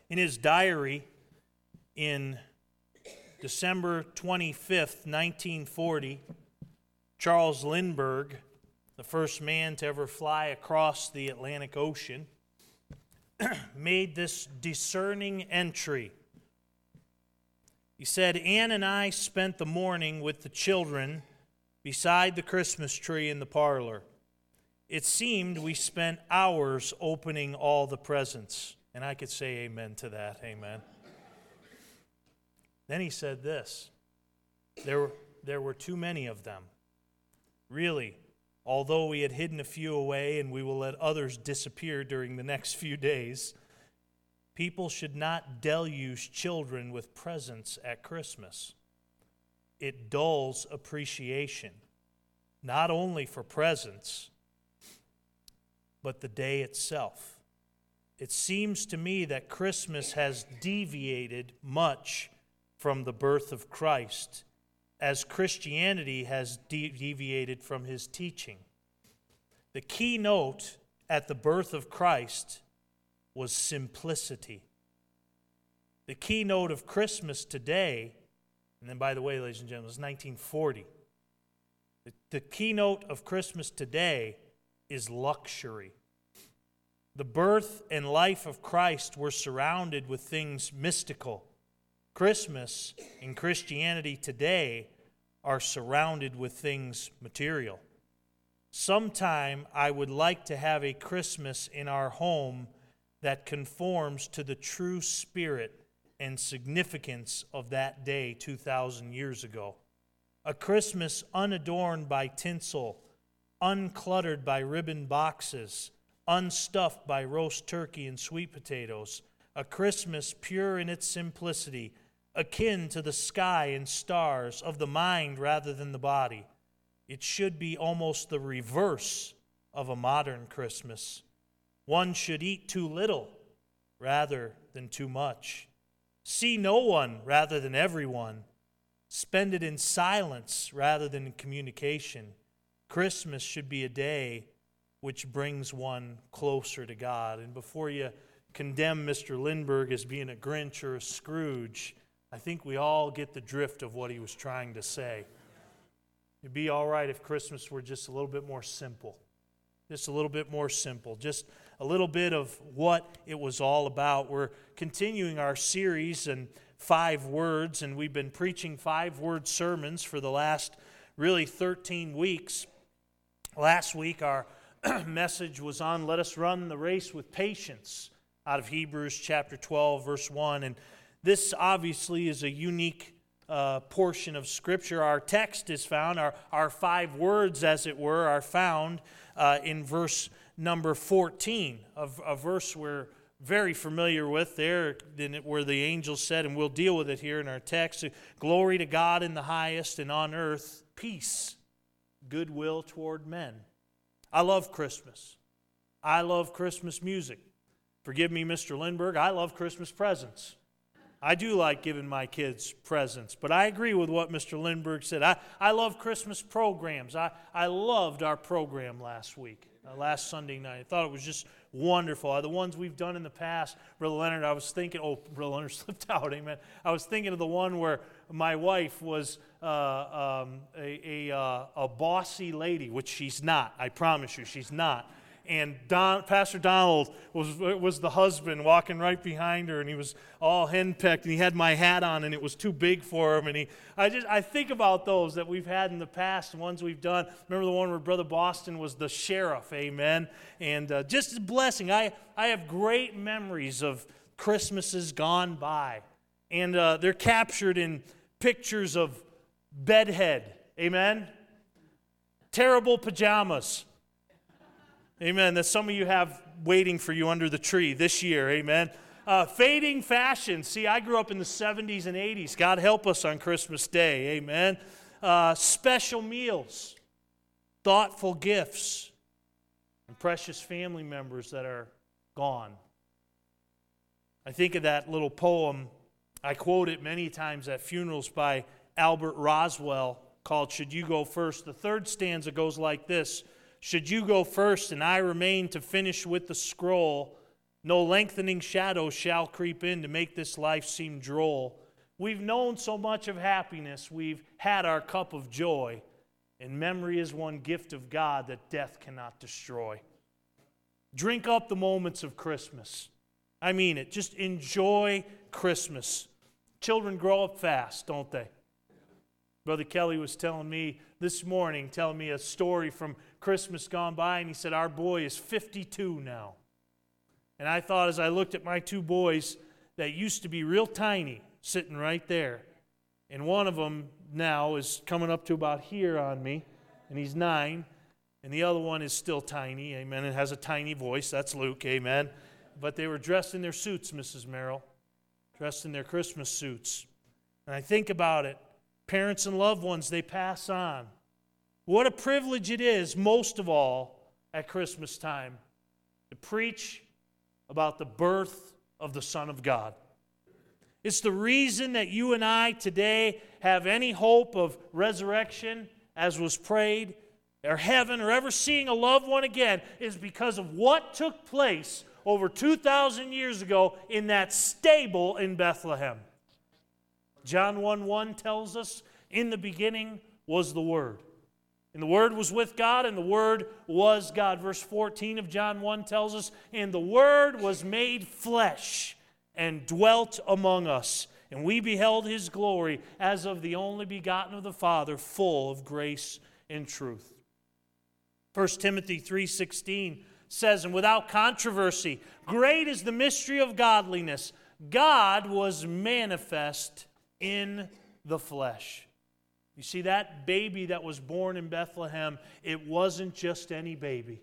In his diary in December 25th, 1940, Charles Lindbergh, the first man to ever fly across the Atlantic Ocean, made this discerning entry. He said, "Ann and I spent the morning with the children beside the Christmas tree in the parlor. It seemed we spent hours opening all the presents." And I could say amen to that, amen. Then he said this, there were too many of them. Really, although we had hidden a few away and we will let others disappear during the next few days, people should not deluge children with presents at Christmas. It dulls appreciation, not only for presents, but the day itself. It seems to me that Christmas has deviated much from the birth of Christ, as Christianity has deviated from his teaching. The keynote at the birth of Christ was simplicity. The keynote of Christmas today, and then by the way, ladies and gentlemen, it was 1940. The keynote of Christmas today is luxury. The birth and life of Christ were surrounded with things mystical. Christmas and Christianity today are surrounded with things material. Sometime I would like to have a Christmas in our home that conforms to the true spirit and significance of that day 2,000 years ago. A Christmas unadorned by tinsel, uncluttered by ribbon boxes, unstuffed by roast turkey and sweet potatoes. A Christmas pure in its simplicity, akin to the sky and stars, of the mind rather than the body. It should be almost the reverse of a modern Christmas. One should eat too little rather than too much. See no one rather than everyone. Spend it in silence rather than in communication. Christmas should be a day which brings one closer to God. And before you condemn Mr. Lindbergh as being a Grinch or a Scrooge, I think we all get the drift of what he was trying to say. It'd be all right if Christmas were just a little bit more simple. Just a little bit more simple. Just a little bit of what it was all about. We're continuing our series in 5 words, and we've been preaching 5-word sermons for the last really 13 weeks. Last week our message was on "Let us run the race with patience" out of Hebrews chapter 12, verse 1. And this obviously is a unique portion of Scripture. Our text is found, our 5 words, as it were, are found in verse number 14, a verse we're very familiar with there, where the angel said, and we'll deal with it here in our text, "Glory to God in the highest, and on earth peace, goodwill toward men." I love Christmas. I love Christmas music. Forgive me, Mr. Lindbergh, I love Christmas presents. I do like giving my kids presents, but I agree with what Mr. Lindbergh said. I love Christmas programs. I loved our program last week, last Sunday night. I thought it was just wonderful. The ones we've done in the past, Brother Leonard, I was thinking, Brother Leonard slipped out, amen. I was thinking of the one where my wife was a bossy lady, which she's not. I promise you, she's not. And Pastor Donald was the husband walking right behind her, and he was all henpecked, and he had my hat on, and it was too big for him. And I think about those that we've had in the past, the ones we've done. Remember the one where Brother Boston was the sheriff, amen? And just a blessing. I have great memories of Christmases gone by, and they're captured in pictures of bedhead, amen? Terrible pajamas. Amen. That some of you have waiting for you under the tree this year. Amen. Fading fashion. See, I grew up in the 70s and 80s. God help us on Christmas Day. Amen. Special meals. Thoughtful gifts. And precious family members that are gone. I think of that little poem. I quote it many times at funerals by Albert Roswell called "Should You Go First?" The third stanza goes like this: "Should you go first and I remain to finish with the scroll, No lengthening shadow shall creep in to make this life seem droll. We've known so much of happiness, we've had our cup of joy, and memory is one gift of God that death cannot destroy. Drink up the moments of Christmas. I mean it. Just enjoy Christmas. Children grow up fast, don't they? Brother Kelly was telling me this morning, a story from Christmas gone by, and he said, our boy is 52 now. And I thought as I looked at my two boys that used to be real tiny, sitting right there, and one of them now is coming up to about here on me, and he's 9, and the other one is still tiny, amen, and has a tiny voice. That's Luke, amen. But they were dressed in their suits, Mrs. Merrill, dressed in their Christmas suits. And I think about it. Parents and loved ones, they pass on. What a privilege it is, most of all, at Christmas time, to preach about the birth of the Son of God. It's the reason that you and I today have any hope of resurrection, as was prayed, or heaven, or ever seeing a loved one again, is because of what took place over 2,000 years ago in that stable in Bethlehem. John 1:1 tells us, in the beginning was the Word. And the Word was with God, and the Word was God. Verse 14 of John 1 tells us, and the Word was made flesh and dwelt among us. And we beheld His glory as of the only begotten of the Father, full of grace and truth. 1 Timothy 3:16 says, and without controversy, great is the mystery of godliness. God was manifest in the flesh. You see, that baby that was born in Bethlehem, it wasn't just any baby.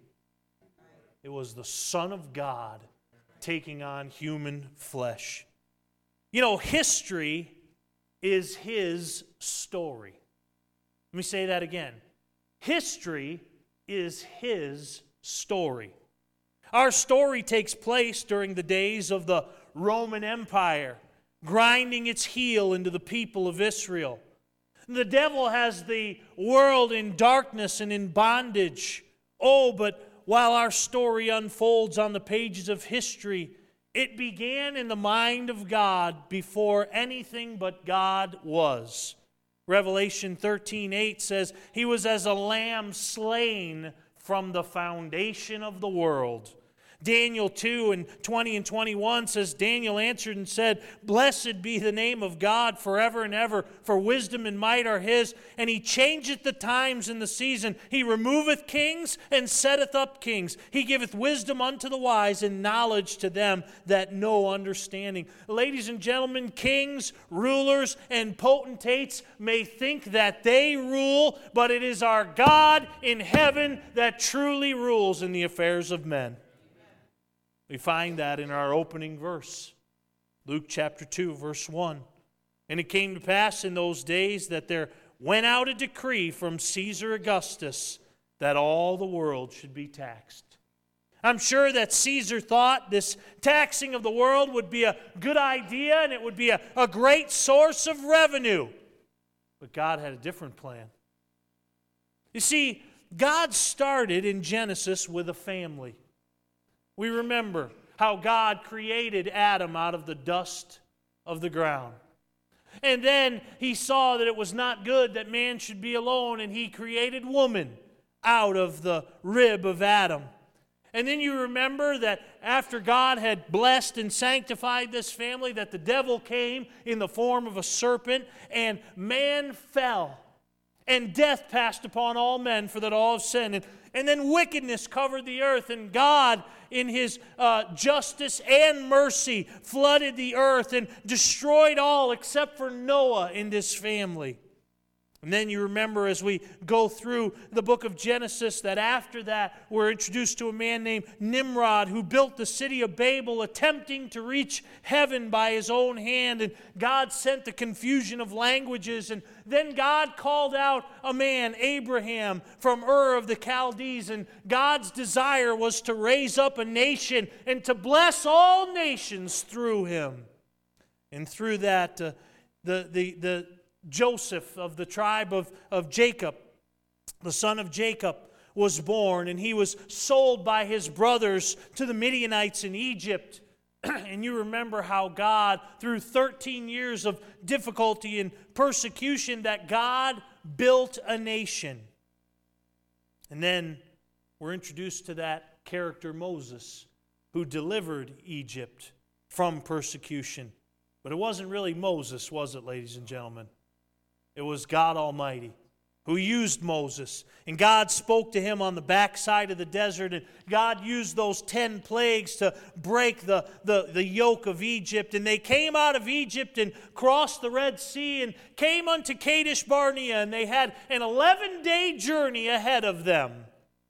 It was the Son of God taking on human flesh. You know, history is His story. Let me say that again. History is His story. Our story takes place during the days of the Roman Empire, grinding its heel into the people of Israel. The devil has the world in darkness and in bondage. Oh, but while our story unfolds on the pages of history, it began in the mind of God before anything but God was. Revelation 13:8 says, He was as a lamb slain from the foundation of the world. Daniel 2:20 and 21 says, Daniel answered and said, Blessed be the name of God forever and ever, for wisdom and might are His, and He changeth the times and the season. He removeth kings and setteth up kings. He giveth wisdom unto the wise and knowledge to them that know understanding. Ladies and gentlemen, kings, rulers, and potentates may think that they rule, but it is our God in heaven that truly rules in the affairs of men. We find that in our opening verse, Luke chapter 2, verse 1. And it came to pass in those days that there went out a decree from Caesar Augustus that all the world should be taxed. I'm sure that Caesar thought this taxing of the world would be a good idea and it would be a great source of revenue. But God had a different plan. You see, God started in Genesis with a family. We remember how God created Adam out of the dust of the ground. And then He saw that it was not good that man should be alone, and He created woman out of the rib of Adam. And then you remember that after God had blessed and sanctified this family, that the devil came in the form of a serpent, and man fell. And death passed upon all men, for that all have sinned. And then wickedness covered the earth, and God, in His justice and mercy, flooded the earth and destroyed all except for Noah and his family. And then you remember as we go through the book of Genesis that after that we're introduced to a man named Nimrod who built the city of Babel attempting to reach heaven by his own hand. And God sent the confusion of languages. And then God called out a man, Abraham, from Ur of the Chaldees. And God's desire was to raise up a nation and to bless all nations through him. And through that, the Joseph of the tribe of Jacob, the son of Jacob, was born, and he was sold by his brothers to the Midianites in Egypt. And you remember how God, through 13 years of difficulty and persecution, that God built a nation. And then we're introduced to that character, Moses, who delivered Egypt from persecution. But it wasn't really Moses, was it, ladies and gentlemen? It was God Almighty who used Moses. And God spoke to him on the backside of the desert, and God used those 10 plagues to break the yoke of Egypt. And they came out of Egypt and crossed the Red Sea and came unto Kadesh Barnea, and they had an 11-day journey ahead of them.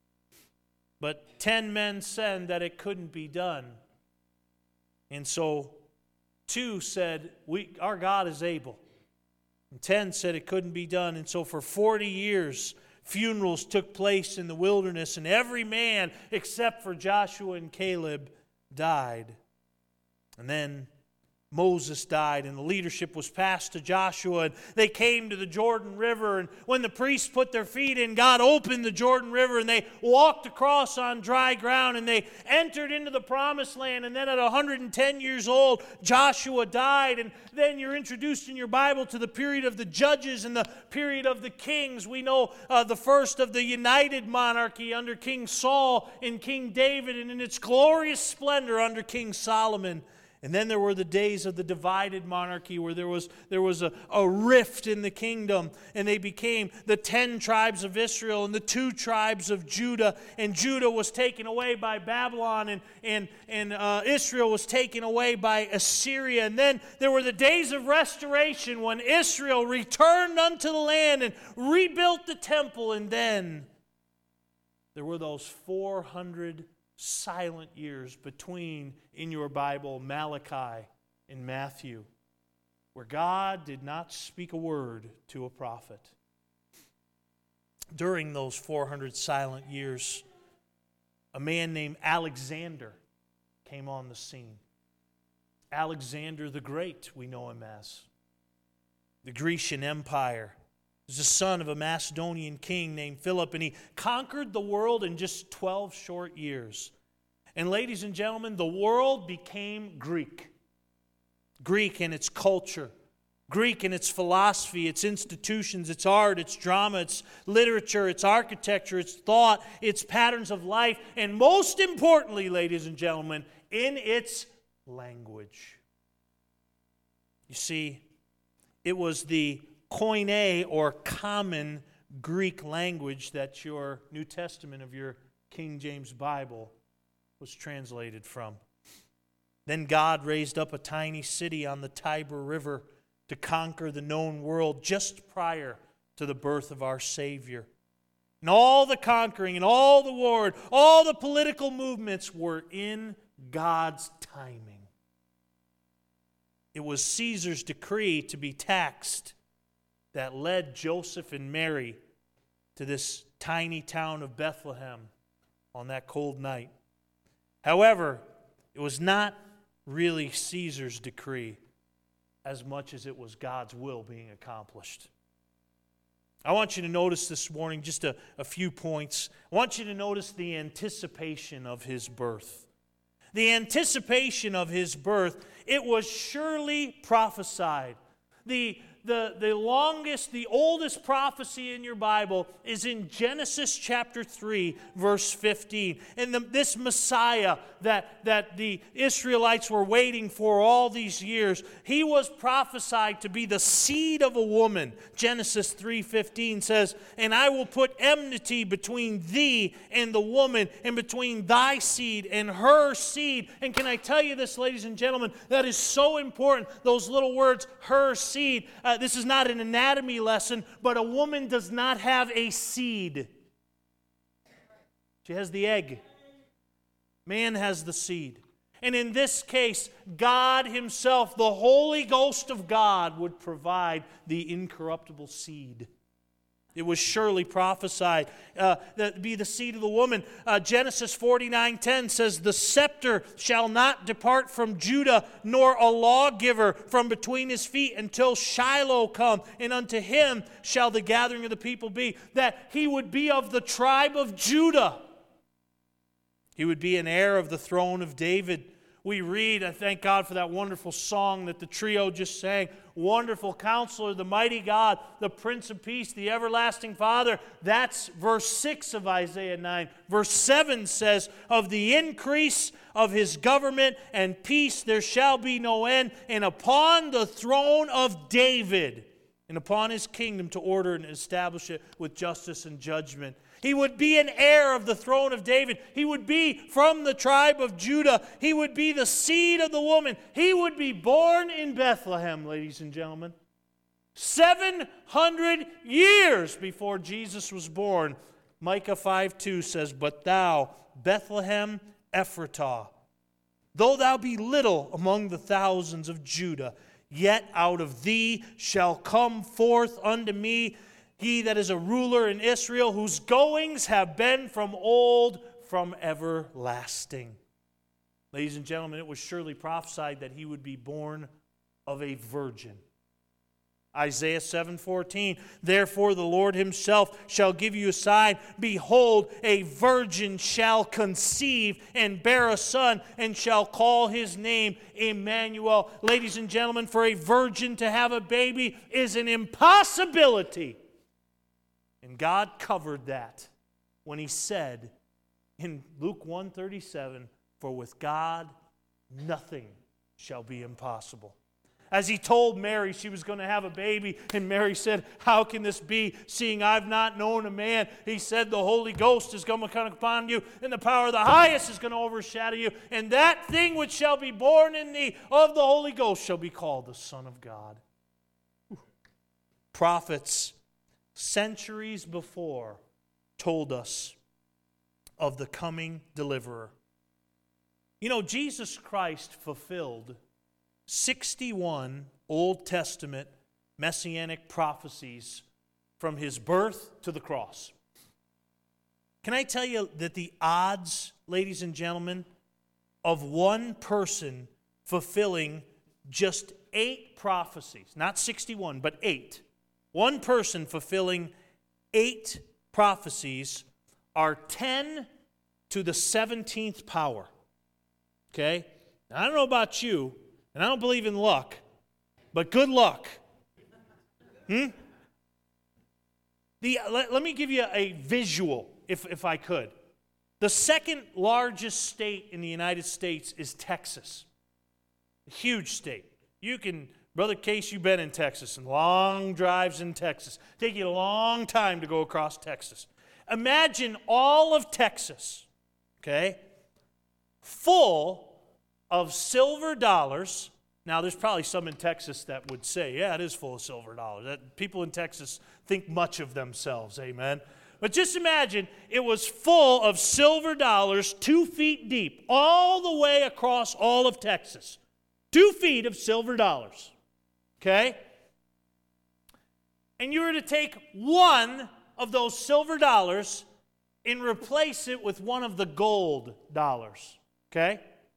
But 10 men said that it couldn't be done. And so 2 said, our God is able. And 10 said it couldn't be done. And so for 40 years, funerals took place in the wilderness, and every man except for Joshua and Caleb died. And then Moses died, and the leadership was passed to Joshua, and they came to the Jordan River, and when the priests put their feet in, God opened the Jordan River, and they walked across on dry ground, and they entered into the promised land. And then at 110 years old, Joshua died. And then you're introduced in your Bible to the period of the judges and the period of the kings. We know the first of the united monarchy under King Saul and King David, and in its glorious splendor under King Solomon. And then there were the days of the divided monarchy, where there was a rift in the kingdom, and they became the 10 tribes of Israel and the 2 tribes of Judah. And Judah was taken away by Babylon, and Israel was taken away by Assyria. And then there were the days of restoration, when Israel returned unto the land and rebuilt the temple. And then there were those 400 silent years between, in your Bible, Malachi and Matthew, where God did not speak a word to a prophet. During those 400 silent years, a man named Alexander came on the scene. Alexander the Great, we know him as. The Grecian Empire. He was the son of a Macedonian king named Philip, and he conquered the world in just 12 short years. And ladies and gentlemen, the world became Greek. Greek in its culture, Greek in its philosophy, its institutions, its art, its drama, its literature, its architecture, its thought, its patterns of life, and most importantly, ladies and gentlemen, in its language. You see, it was the Koine, or common Greek language, that your New Testament of your King James Bible was translated from. Then God raised up a tiny city on the Tiber River to conquer the known world just prior to the birth of our Savior. And all the conquering and all the war, all the political movements were in God's timing. It was Caesar's decree to be taxed that led Joseph and Mary to this tiny town of Bethlehem on that cold night. However, it was not really Caesar's decree as much as it was God's will being accomplished. I want you to notice this morning just a few points. I want you to notice the anticipation of his birth. The anticipation of his birth, it was surely prophesied. The longest, the oldest prophecy in your Bible is in Genesis chapter 3, verse 15. And this Messiah that the Israelites were waiting for all these years, he was prophesied to be the seed of a woman. Genesis 3:15 says, "And I will put enmity between thee and the woman, and between thy seed and her seed." And can I tell you this, ladies and gentlemen, that is so important, those little words, her seed. This is not an anatomy lesson, but a woman does not have a seed. She has the egg. Man has the seed. And in this case, God himself, the Holy Ghost of God, would provide the incorruptible seed. It was surely prophesied. That be the seed of the woman. Genesis 49:10 says, "The scepter shall not depart from Judah, nor a lawgiver from between his feet, until Shiloh come, and unto him shall the gathering of the people be." That he would be of the tribe of Judah. He would be an heir of the throne of David. We read, I thank God for that wonderful song that the trio just sang. Wonderful Counselor, the mighty God, the Prince of Peace, the everlasting Father. That's verse 6 of Isaiah 9. Verse 7 says, "Of the increase of his government and peace there shall be no end, and upon the throne of David, and upon his kingdom to order and establish it with justice and judgment." He would be an heir of the throne of David. He would be from the tribe of Judah. He would be the seed of the woman. He would be born in Bethlehem, ladies and gentlemen. 700 years before Jesus was born. Micah 5:2 says, "But thou, Bethlehem Ephratah, though thou be little among the thousands of Judah, yet out of thee shall come forth unto me he that is a ruler in Israel, whose goings have been from old, from everlasting." Ladies and gentlemen, it was surely prophesied that he would be born of a virgin. Isaiah 7:14, "Therefore the Lord himself shall give you a sign. Behold, a virgin shall conceive and bear a son, and shall call his name Emmanuel." Ladies and gentlemen, for a virgin to have a baby is an impossibility. And God covered that when he said in Luke 1:37, "For with God nothing shall be impossible." As he told Mary she was going to have a baby, and Mary said, "How can this be, seeing I've not known a man?" He said, "The Holy Ghost is going to come upon you, and the power of the highest is going to overshadow you, and that thing which shall be born in thee of the Holy Ghost shall be called the Son of God." Prophets centuries before told us of the coming deliverer. You know, Jesus Christ fulfilled 61 Old Testament messianic prophecies from his birth to the cross. Can I tell you that the odds, ladies and gentlemen, of one person fulfilling just 8 prophecies, not 61, but 8, one person fulfilling 8 prophecies are 10 to the 17th power. Okay? Now, I don't know about you, and I don't believe in luck, but good luck. Let me give you a visual, if I could. The second largest state in the United States is Texas. A huge state. Brother Case, you've been in Texas, and long drives in Texas. Take you a long time to go across Texas. Imagine all of Texas, okay, full of silver dollars. Now, there's probably some in Texas that would say, yeah, it is full of silver dollars. People in Texas think much of themselves, amen? But just imagine it was full of silver dollars 2 feet deep, all the way across all of Texas. 2 feet of silver dollars. Okay? And you were to take one of those silver dollars and replace it with one of the gold dollars. Okay?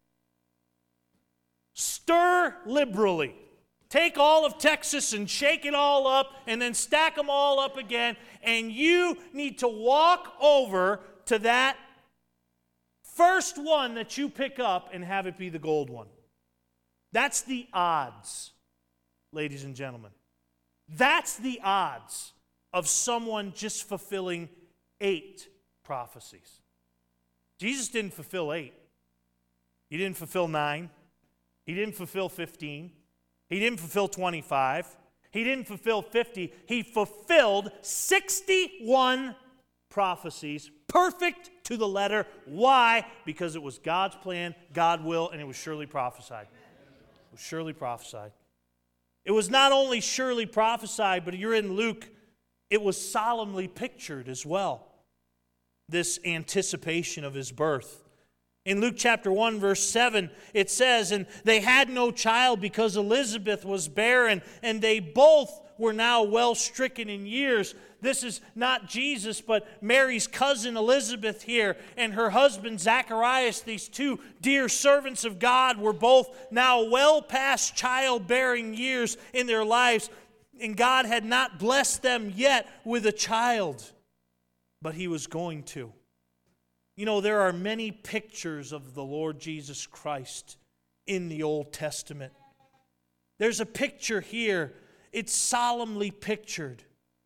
Stir liberally. Take all of Texas and shake it all up and then stack them all up again. And you need to walk over to that first one that you pick up and have it be the gold one. That's the odds, ladies and gentlemen. That's the odds of someone just fulfilling 8 prophecies. Jesus didn't fulfill 8. He didn't fulfill 9. He didn't fulfill 15. He didn't fulfill 25. He didn't fulfill 50. He fulfilled 61 prophecies, perfect to the letter. Why? Because it was God's plan, God's will, and it was surely prophesied. It was surely prophesied. It was not only surely prophesied, but you're in Luke, it was solemnly pictured as well, this anticipation of his birth. In Luke chapter 1, verse 7, it says, "And they had no child because Elizabeth was barren, and they both were now well stricken in years. This is not Jesus, but Mary's cousin Elizabeth here and her husband Zacharias, these two dear servants of God, were both now well past childbearing years in their lives, and God had not blessed them yet with a child, but He was going to. You know, there are many pictures of the Lord Jesus Christ in the Old Testament. There's a picture here. It's solemnly pictured.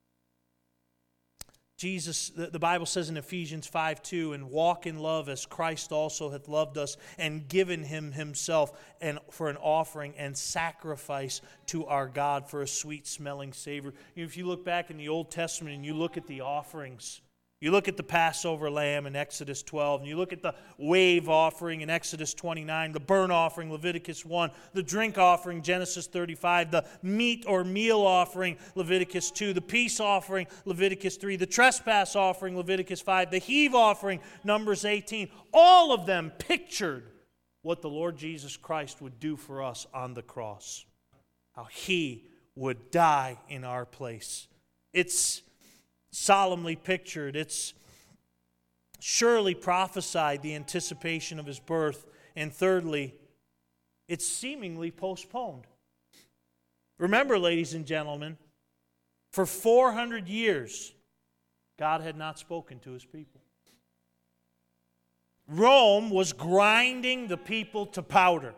Jesus, the Bible says in Ephesians 5:2, and walk in love as Christ also hath loved us and given Himself for an offering and sacrifice to our God for a sweet-smelling savor. If you look back in the Old Testament and you look at the offerings, you look at the Passover lamb in Exodus 12, and you look at the wave offering in Exodus 29, the burnt offering, Leviticus 1, the drink offering, Genesis 35, the meat or meal offering, Leviticus 2, the peace offering, Leviticus 3, the trespass offering, Leviticus 5, the heave offering, Numbers 18. All of them pictured what the Lord Jesus Christ would do for us on the cross, how He would die in our place. It's solemnly pictured. It's surely prophesied, the anticipation of His birth. And thirdly, it's seemingly postponed. Remember, ladies and gentlemen, for 400 years, God had not spoken to His people. Rome was grinding the people to powder.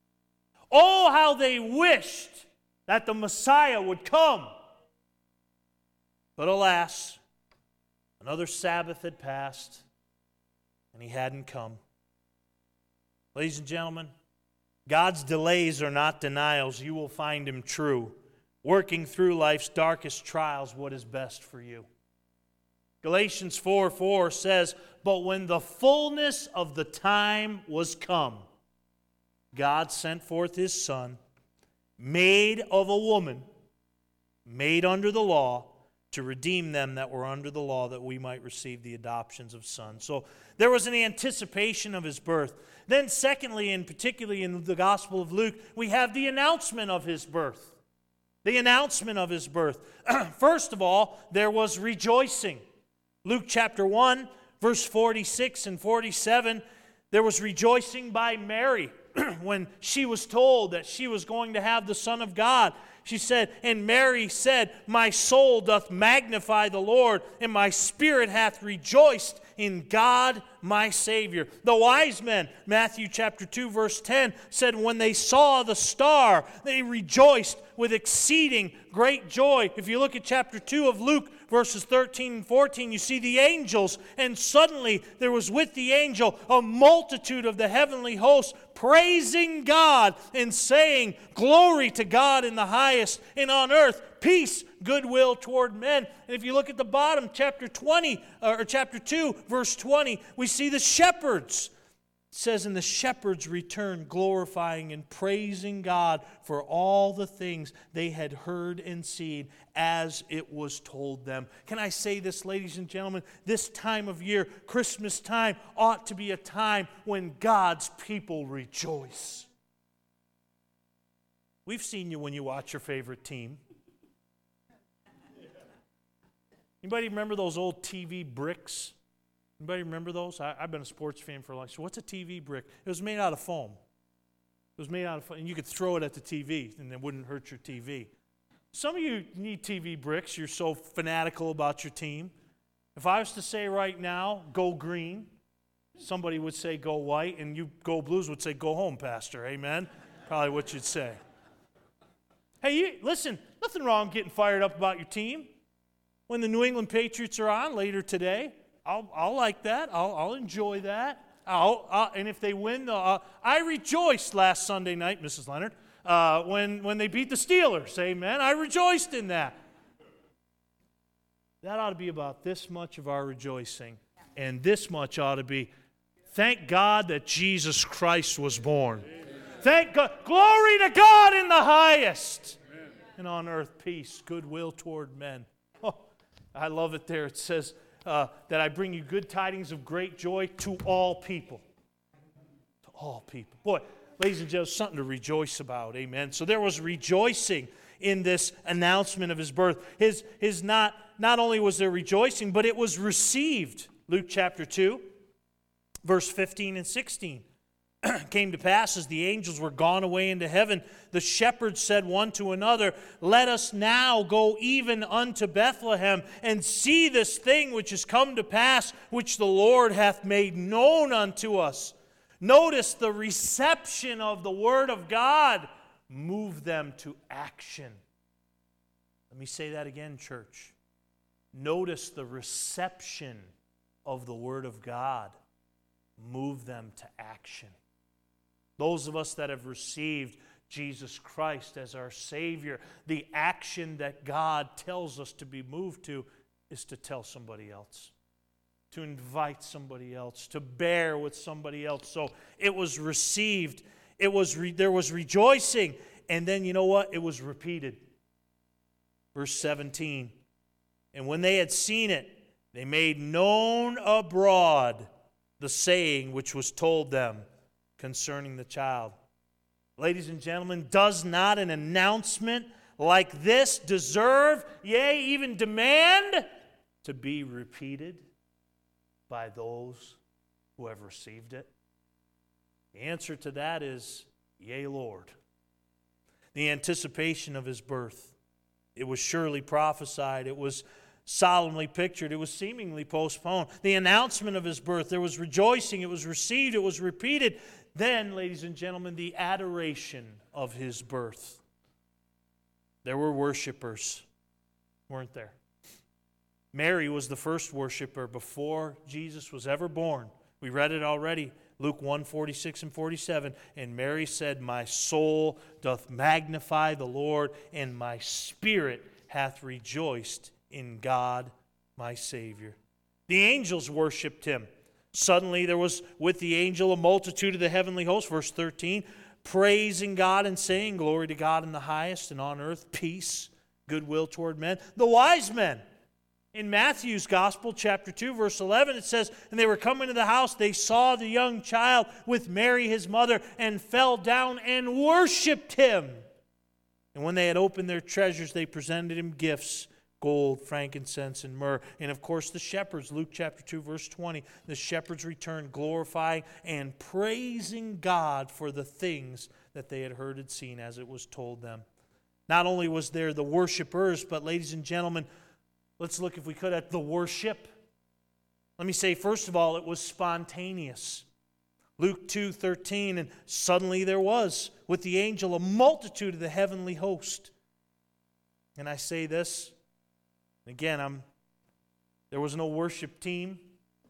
Oh, how they wished that the Messiah would come. But alas, another Sabbath had passed, and He hadn't come. Ladies and gentlemen, God's delays are not denials. You will find Him true, working through life's darkest trials what is best for you. Galatians 4:4 says, but when the fullness of the time was come, God sent forth His Son, made of a woman, made under the law, to redeem them that were under the law, that we might receive the adoptions of sons. So there was an anticipation of His birth. Then secondly, and particularly in the Gospel of Luke, we have the announcement of His birth. The announcement of His birth. First of all, there was rejoicing. Luke chapter 1, verse 46 and 47, there was rejoicing by Mary when she was told that she was going to have the Son of God. She said, and Mary said, my soul doth magnify the Lord, and my spirit hath rejoiced in God my Savior. The wise men, Matthew chapter 2, verse 10, said when they saw the star, they rejoiced with exceeding great joy. If you look at chapter 2 of Luke, verses 13 and 14, you see the angels, and suddenly there was with the angel a multitude of the heavenly hosts praising God and saying, glory to God in the highest, and on earth peace, goodwill toward men. And if you look at the bottom, chapter 2, verse 20, we see the shepherds. It says, and the shepherds returned, glorifying and praising God for all the things they had heard and seen as it was told them. Can I say this, ladies and gentlemen? This time of year, Christmas time, ought to be a time when God's people rejoice. We've seen you when you watch your favorite team. Anybody remember those old TV bricks? Anybody remember those? I've been a sports fan for a long time. So what's a TV brick? It was made out of foam. It was made out of foam, and you could throw it at the TV, and it wouldn't hurt your TV. Some of you need TV bricks. You're so fanatical about your team. If I was to say right now, go green, somebody would say go white, and you go blues would say go home, Pastor. Amen? Probably what you'd say. Hey, listen, nothing wrong getting fired up about your team. When the New England Patriots are on later today, I'll like that. I'll enjoy that. And if they win, I rejoiced last Sunday night, Mrs. Leonard, when they beat the Steelers. Amen. I rejoiced in that. That ought to be about this much of our rejoicing. And this much ought to be, thank God that Jesus Christ was born. Amen. Thank God. Glory to God in the highest. Amen. And on earth peace, goodwill toward men. Oh, I love it there. It says, that I bring you good tidings of great joy to all people. To all people. Boy, ladies and gentlemen, something to rejoice about. Amen. So there was rejoicing in this announcement of his birth. Not only was there rejoicing, but it was received. Luke chapter 2, verse 15 and 16. Came to pass as the angels were gone away into heaven, the shepherds said one to another, "Let us now go even unto Bethlehem, and see this thing which is come to pass, which the Lord hath made known unto us." Notice the reception of the Word of God moved them to action. Let me say that again, church. Notice the reception of the Word of God moved them to action. Those of us that have received Jesus Christ as our Savior, the action that God tells us to be moved to is to tell somebody else, to invite somebody else, to bear with somebody else. So it was received. There was rejoicing. And then you know what? It was repeated. Verse 17. And when they had seen it, they made known abroad the saying which was told them concerning the child. Ladies and gentlemen, does not an announcement like this deserve, yea, even demand, to be repeated by those who have received it? The answer to that is, yea, Lord. The anticipation of his birth. It was surely prophesied. It was solemnly pictured. It was seemingly postponed. The announcement of his birth. There was rejoicing. It was received. It was repeated. Then, ladies and gentlemen, the adoration of his birth. There were worshipers, weren't there? Mary was the first worshiper before Jesus was ever born. We read it already. Luke 1:46 and 47. And Mary said, "My soul doth magnify the Lord, and my spirit hath rejoiced in God my Savior." The angels worshipped him. Suddenly there was with the angel a multitude of the heavenly host, verse 13, praising God and saying, "Glory to God in the highest, and on earth peace, goodwill toward men." The wise men. In Matthew's Gospel, chapter 2, verse 11, it says, "And they were coming to the house, they saw the young child with Mary his mother, and fell down and worshipped him. And when they had opened their treasures, they presented him gifts, gold, frankincense, and myrrh." And of course the shepherds, Luke chapter 2, verse 20, the shepherds returned glorifying and praising God for the things that they had heard and seen as it was told them. Not only was there the worshipers, but ladies and gentlemen, let's look, if we could, at the worship. Let me say, first of all, it was spontaneous. Luke 2:13, "And suddenly there was with the angel a multitude of the heavenly host." And I say this, again, there was no worship team.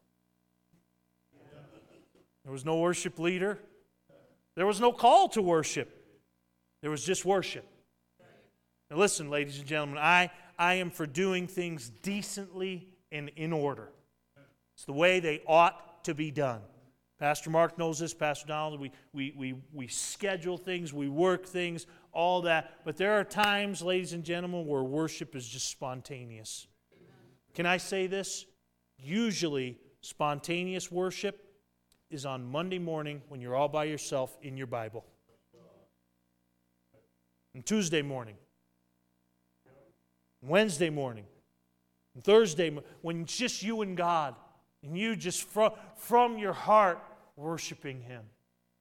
There was no worship leader. There was no call to worship. There was just worship. Now listen, ladies and gentlemen, I am for doing things decently and in order. It's the way they ought to be done. Pastor Mark knows this, Pastor Donald. We schedule things, we work things, all that. But there are times, ladies and gentlemen, where worship is just spontaneous. Can I say this? Usually, spontaneous worship is on Monday morning when you're all by yourself in your Bible. And Tuesday morning. And Wednesday morning. And Thursday when it's just you and God. And you just from your heart worshiping Him.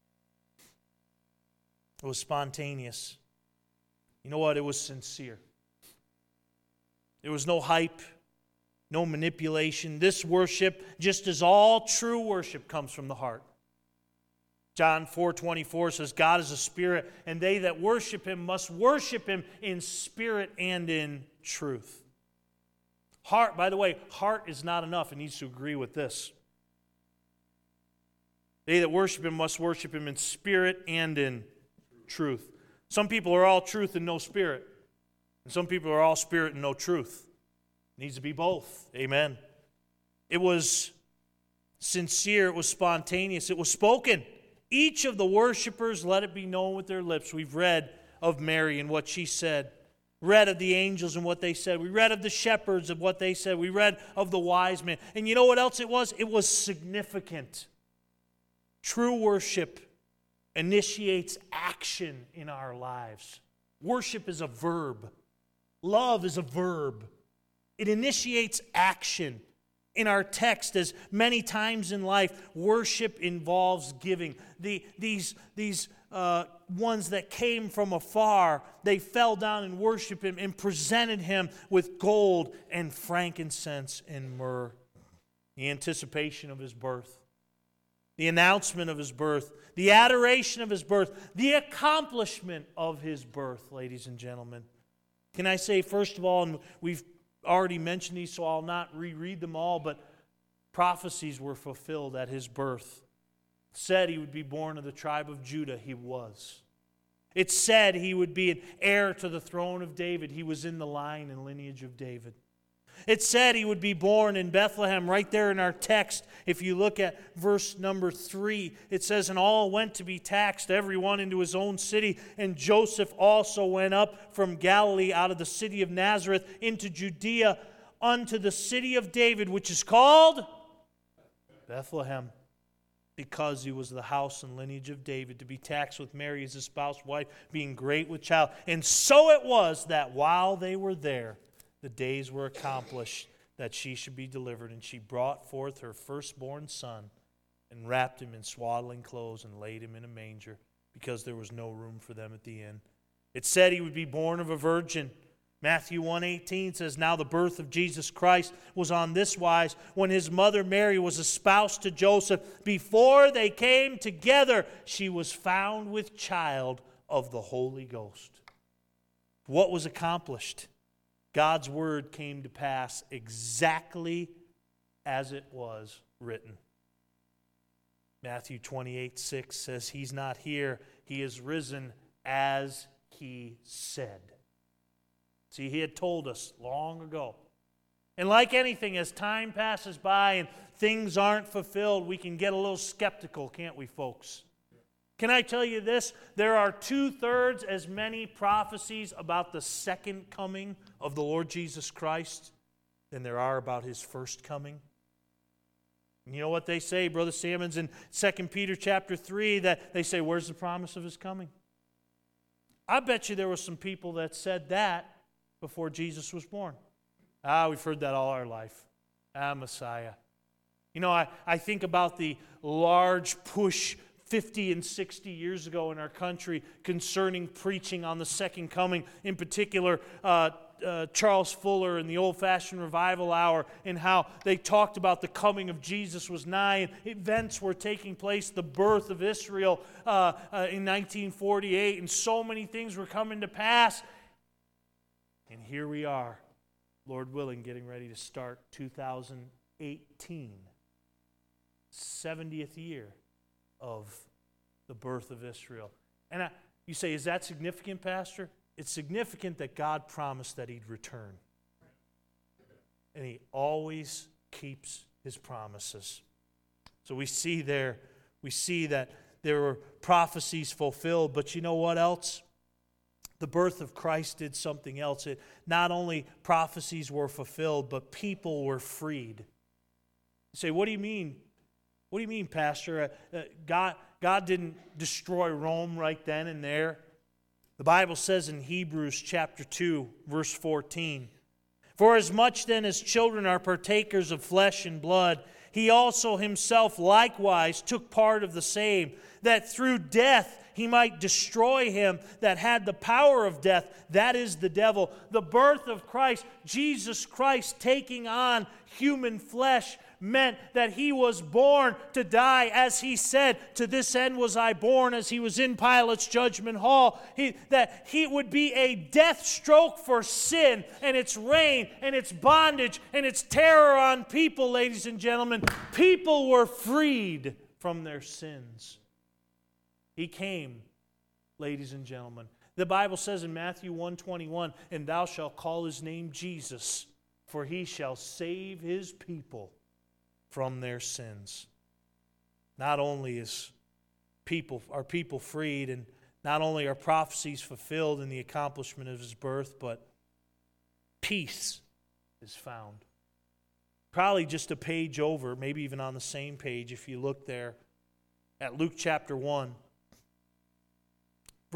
It was spontaneous. You know what? It was sincere. There was no hype, no manipulation. This worship, just as all true worship, comes from the heart. John 4:24 says, "God is a spirit, and they that worship Him must worship Him in spirit and in truth." Heart, by the way, heart is not enough. It needs to agree with this. They that worship Him must worship Him in spirit and in truth. Some people are all truth and no spirit. And some people are all spirit and no truth. It needs to be both. Amen. It was sincere. It was spontaneous. It was spoken. Each of the worshipers let it be known with their lips. We've read of Mary and what she said. Read of the angels and what they said. We read of the shepherds of what they said. We read of the wise men. And you know what else it was? It was significant. True worship initiates action in our lives. Worship is a verb. Love is a verb. It initiates action. In our text, as many times in life, worship involves giving. These ones that came from afar, they fell down and worshiped him and presented him with gold and frankincense and myrrh. The anticipation of his birth, the announcement of his birth, the adoration of his birth, the accomplishment of his birth, ladies and gentlemen. Can I say, first of all, and we've already mentioned these, so I'll not reread them all, but prophecies were fulfilled at his birth. It said he would be born of the tribe of Judah. He was. It said he would be an heir to the throne of David. He was in the line and lineage of David. It said he would be born in Bethlehem, right there in our text. If you look at verse number 3, it says, "And all went to be taxed, every one into his own city. And Joseph also went up from Galilee out of the city of Nazareth into Judea unto the city of David, which is called Bethlehem, because he was the house and lineage of David, to be taxed with Mary his espoused wife, being great with child. And so it was that while they were there, the days were accomplished that she should be delivered. And she brought forth her firstborn son, and wrapped him in swaddling clothes, and laid him in a manger, because there was no room for them at the inn." It said he would be born of a virgin. Matthew 1:18 says, "Now the birth of Jesus Christ was on this wise, when his mother Mary was espoused to Joseph. Before they came together, she was found with child of the Holy Ghost." What was accomplished? God's word came to pass exactly as it was written. Matthew 28:6 says, "He's not here, he is risen as he said." See, he had told us long ago. And like anything, as time passes by and things aren't fulfilled, we can get a little skeptical, can't we, folks? Can I tell you this? There are 2/3 as many prophecies about the second coming of the Lord Jesus Christ than there are about his first coming. And you know what they say, Brother Salmons, in 2 Peter chapter 3, that they say, where's the promise of his coming? I bet you there were some people that said that before Jesus was born. We've heard that all our life. Messiah. You know, I think about the large push 50 and 60 years ago in our country concerning preaching on the second coming. In particular, Charles Fuller and the old-fashioned revival hour, and how they talked about the coming of Jesus was nigh, and events were taking place, the birth of Israel in 1948, and so many things were coming to pass. And here we are, Lord willing, getting ready to start 2018, 70th year of the birth of Israel. And you say, is that significant, Pastor? It's significant that God promised that he'd return. And he always keeps his promises. So we see that there were prophecies fulfilled, but you know what else? The birth of Christ did something else. Not only prophecies were fulfilled, but people were freed. You say, what do you mean? What do you mean, Pastor? God didn't destroy Rome right then and there. The Bible says in Hebrews chapter 2, verse 14, "For as much then as children are partakers of flesh and blood, he also himself likewise took part of the same, that through death he might destroy him that had the power of death, that is the devil." The birth of Christ, Jesus Christ taking on human flesh, meant that he was born to die, as he said, "To this end was I born," as he was in Pilate's judgment hall. That he would be a death stroke for sin and its reign and its bondage and its terror on people, ladies and gentlemen. People were freed from their sins. He came, ladies and gentlemen. The Bible says in Matthew 1:21, "And thou shalt call his name Jesus, for he shall save his people from their sins." Not only are people freed, and not only are prophecies fulfilled in the accomplishment of his birth, but peace is found. Probably just a page over, maybe even on the same page if you look there at Luke chapter 1.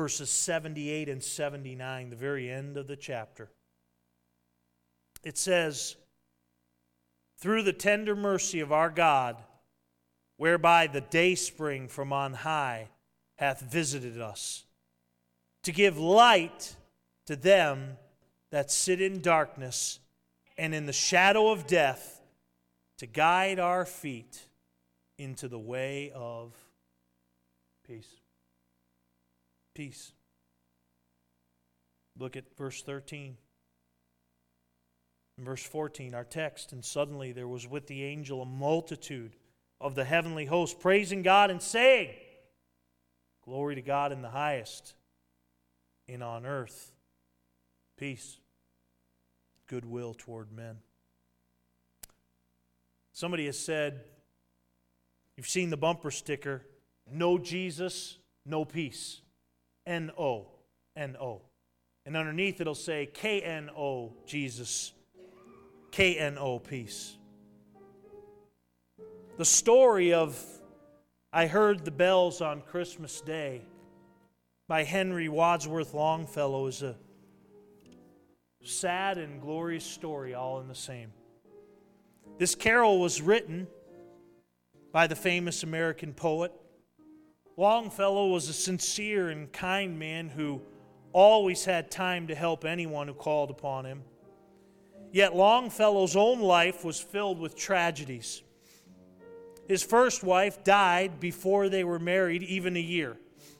verses 78 and 79, the very end of the chapter. It says, "Through the tender mercy of our God, whereby the dayspring from on high hath visited us, to give light to them that sit in darkness and in the shadow of death, to guide our feet into the way of peace." Peace. Look at verse 13. In verse 14, our text, "And suddenly there was with the angel a multitude of the heavenly host, praising God and saying, Glory to God in the highest, and on earth peace, goodwill toward men." Somebody has said, you've seen the bumper sticker, "No Jesus, no peace." N-O, N-O. And underneath it'll say K-N-O, Jesus, K-N-O, peace. The story of "I Heard the Bells on Christmas Day" by Henry Wadsworth Longfellow is a sad and glorious story all in the same. This carol was written by the famous American poet. Longfellow was a sincere and kind man who always had time to help anyone who called upon him. Yet Longfellow's own life was filled with tragedies. His first wife died before they were married even a year.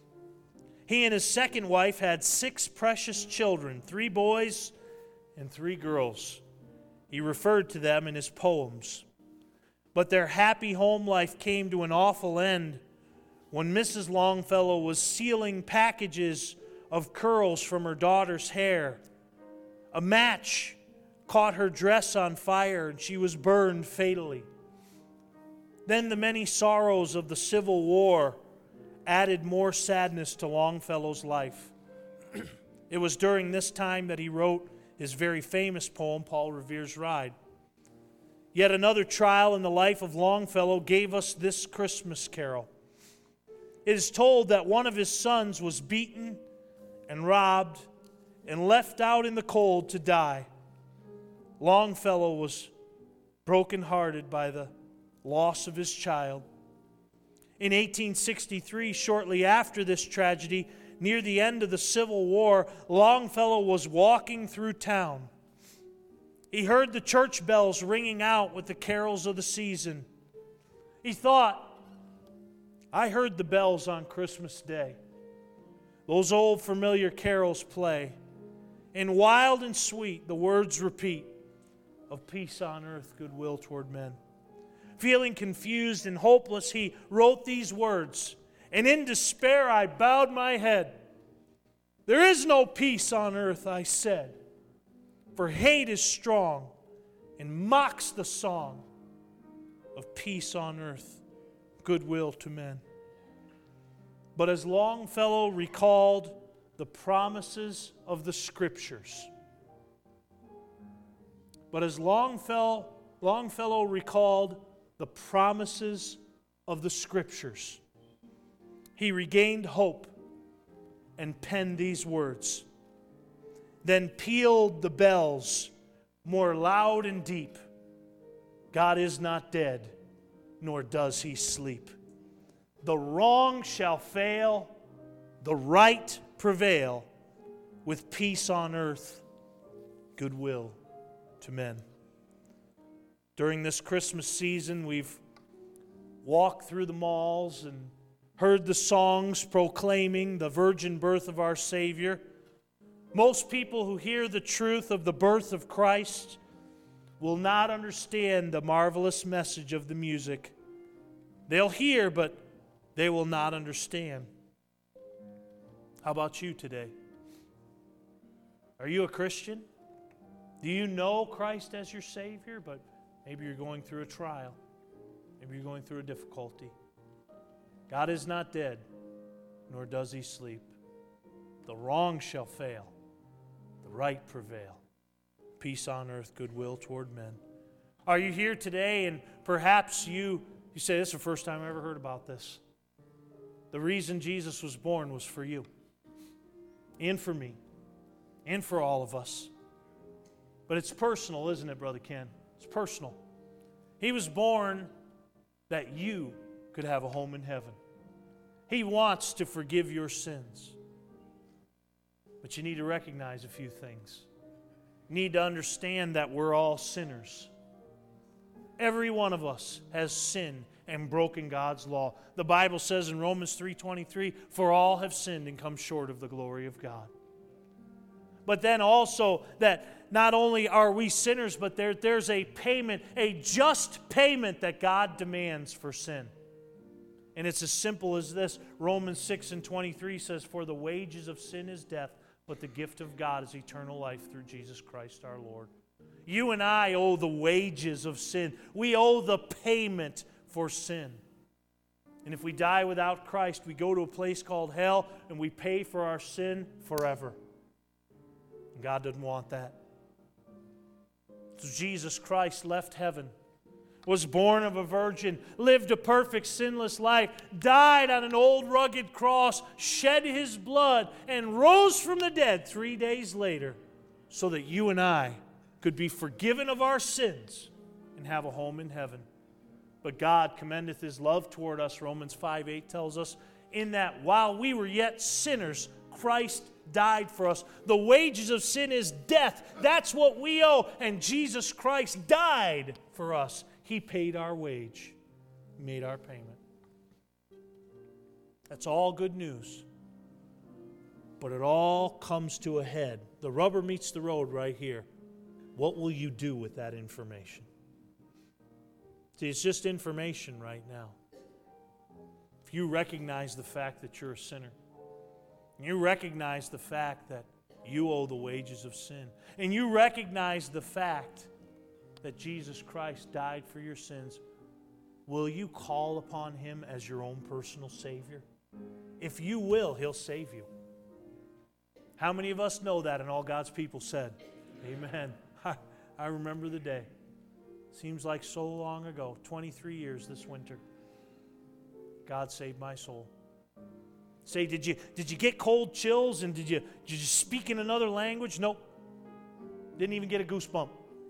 He and his second wife had 6 precious children, 3 boys and 3 girls. He referred to them in his poems. But their happy home life came to an awful end when Mrs. Longfellow was sealing packages of curls from her daughter's hair. A match caught her dress on fire and she was burned fatally. Then the many sorrows of the Civil War added more sadness to Longfellow's life. It was during this time that he wrote his very famous poem, Paul Revere's Ride. Yet another trial in the life of Longfellow gave us this Christmas carol. It is told that one of his sons was beaten and robbed and left out in the cold to die. Longfellow was brokenhearted by the loss of his child. In 1863, shortly after this tragedy, near the end of the Civil War, Longfellow was walking through town. He heard the church bells ringing out with the carols of the season. He thought, "I heard the bells on Christmas Day. Those old familiar carols play, and wild and sweet the words repeat of peace on earth, goodwill toward men." Feeling confused and hopeless, he wrote these words, "And in despair I bowed my head. There is no peace on earth," I said, "for hate is strong and mocks the song of peace on earth, goodwill to men." But as Longfellow recalled the promises of the Scriptures, Longfellow recalled the promises of the Scriptures, he regained hope and penned these words. Then pealed the bells more loud and deep. God is not dead, nor does he sleep. The wrong shall fail, the right prevail, with peace on earth, goodwill to men. During this Christmas season, we've walked through the malls and heard the songs proclaiming the virgin birth of our Savior. Most people who hear the truth of the birth of Christ will not understand the marvelous message of the music. They'll hear, but they will not understand. How about you today? Are you a Christian? Do you know Christ as your Savior? But maybe you're going through a trial. Maybe you're going through a difficulty. God is not dead, nor does he sleep. The wrong shall fail, the right prevail. Peace on earth, goodwill toward men. Are you here today and perhaps you say, "This is the first time I ever heard about this"? The reason Jesus was born was for you. and for me and for all of us. But it's personal, isn't it, Brother Ken? It's personal. He was born that you could have a home in heaven. He wants to forgive your sins. But you need to recognize a few things. You need to understand that we're all sinners. Every one of us has sinned and broken God's law. The Bible says in Romans 3:23, "For all have sinned and come short of the glory of God." But then also that not only are we sinners, but there's a payment, a just payment that God demands for sin. And it's as simple as this. Romans 6:23 says, "For the wages of sin is death, but the gift of God is eternal life through Jesus Christ our Lord." You and I owe the wages of sin. We owe the payment for sin. And if we die without Christ, we go to a place called hell and we pay for our sin forever. And God doesn't want that. So Jesus Christ left heaven, was born of a virgin, lived a perfect sinless life, died on an old rugged cross, shed His blood, and rose from the dead 3 days later so that you and I could be forgiven of our sins and have a home in heaven. But God commendeth His love toward us, Romans 5:8 tells us, in that while we were yet sinners, Christ died for us. The wages of sin is death. That's what we owe. And Jesus Christ died for us. He paid our wage. He made our payment. That's all good news. But it all comes to a head. The rubber meets the road right here. What will you do with that information? See, it's just information right now. If you recognize the fact that you're a sinner, and you recognize the fact that you owe the wages of sin, and you recognize the fact that Jesus Christ died for your sins, will you call upon Him as your own personal Savior? If you will, He'll save you. How many of us know that? And all God's people said, amen. I remember the day. Seems like so long ago, 23 years this winter. God saved my soul. Say, did you get cold chills and did you speak in another language? Nope. Didn't even get a goosebump.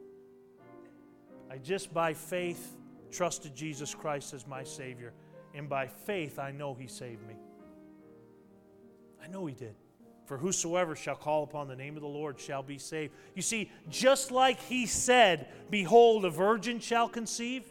I just by faith trusted Jesus Christ as my Savior. And by faith I know He saved me. I know He did. For whosoever shall call upon the name of the Lord shall be saved. You see, just like He said, behold, a virgin shall conceive,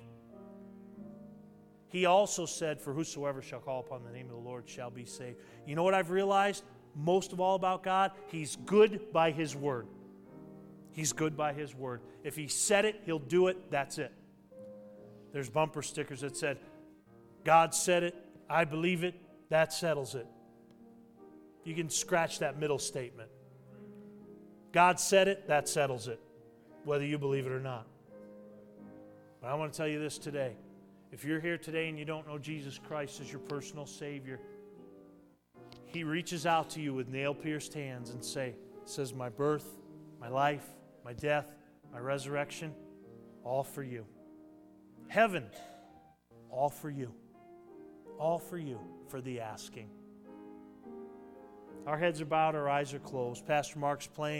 He also said, for whosoever shall call upon the name of the Lord shall be saved. You know what I've realized most of all about God? He's good by His word. He's good by His word. If He said it, He'll do it. That's it. There's bumper stickers that said, God said it, I believe it, that settles it. You can scratch that middle statement. God said it, that settles it, whether you believe it or not. But I want to tell you this today. If you're here today and you don't know Jesus Christ as your personal Savior, He reaches out to you with nail-pierced hands and says, my birth, my life, my death, my resurrection, all for you. Heaven, all for you. All for you, for the asking. Our heads are bowed, our eyes are closed. Pastor Mark's playing.